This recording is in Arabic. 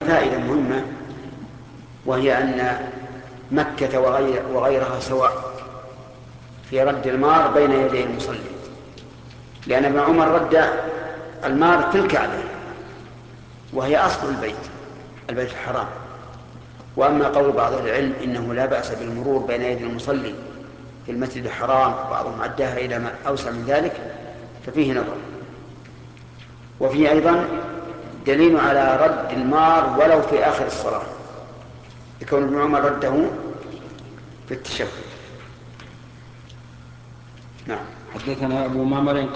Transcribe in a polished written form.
فائدة مهمة، وهي أن مكة وغيرها سواء في رد المار بين يدي المصلي، لأن ابن عمر رد المار في الكعبة وهي أصل البيت الحرام. وأما قول بعض العلم إنه لا بأس بالمرور بين يدي المصلي في المسجد الحرام، بعضهم عداها إلى ما أوسع من ذلك، ففيه نظر. وفيه أيضا دليل على رد المار ولو في آخر الصلاة، يكون ابن عمر رده في التشهد. نعم. حدثنا أبو معمر